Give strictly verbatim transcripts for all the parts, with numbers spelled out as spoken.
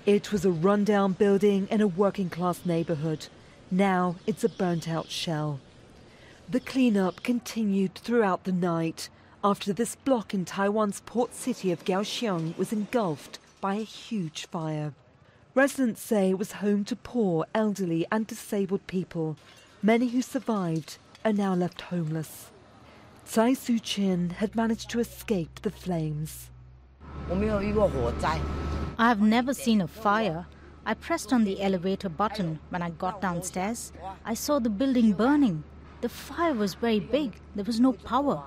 It was a rundown building in a working-class neighborhood. Now it's a burnt-out shell. The cleanup continued throughout the night after this block in Taiwan's port city of Kaohsiung was engulfed by a huge fire. Residents say it was home to poor, elderly and disabled people. Many who survived are now left homeless. Tsai Su-chin had managed to escape the flames. I have never seen a fire. I pressed on the elevator button. When I got downstairs, I saw the building burning. The fire was very big. There was no power.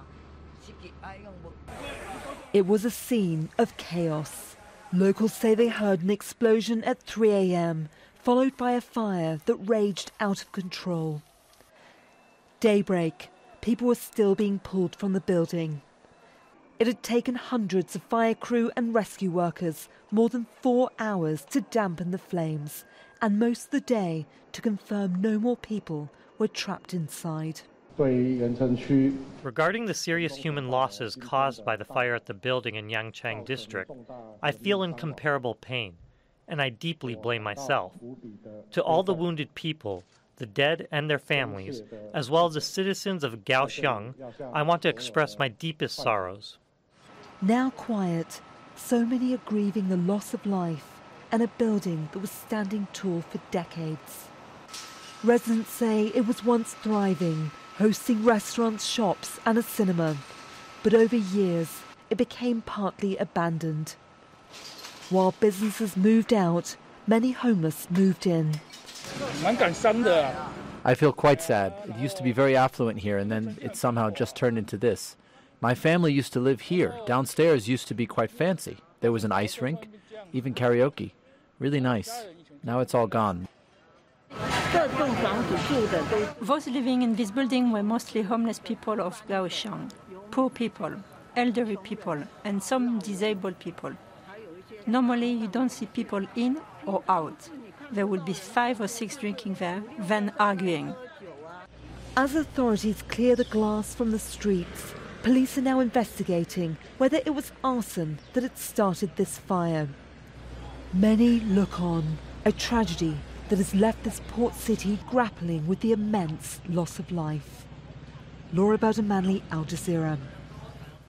It was a scene of chaos. Locals say they heard an explosion at three a m, followed by a fire that raged out of control. Daybreak, people were still being pulled from the building. It had taken hundreds of fire crew and rescue workers more than four hours to dampen the flames, and most of the day to confirm no more people were trapped inside. Regarding the serious human losses caused by the fire at the building in Yangchang district, I feel incomparable pain, and I deeply blame myself. To all the wounded people, the dead and their families, as well as the citizens of Kaohsiung, I want to express my deepest sorrows. Now quiet, so many are grieving the loss of life and a building that was standing tall for decades. Residents say it was once thriving, hosting restaurants, shops and a cinema. But over years, it became partly abandoned. While businesses moved out, many homeless moved in. I feel quite sad. It used to be very affluent here, and then it somehow just turned into this. My family used to live here. Downstairs used to be quite fancy. There was an ice rink, even karaoke. Really nice. Now it's all gone. Those living in this building were mostly homeless people of Kaohsiung, poor people, elderly people, and some disabled people. Normally, you don't see people in or out. There will be five or six drinking there, then arguing. As authorities clear the glass from the streets, police are now investigating whether it was arson that had started this fire. Many look on, a tragedy that has left this port city grappling with the immense loss of life. Laura Bowden-Manley, Al Jazeera.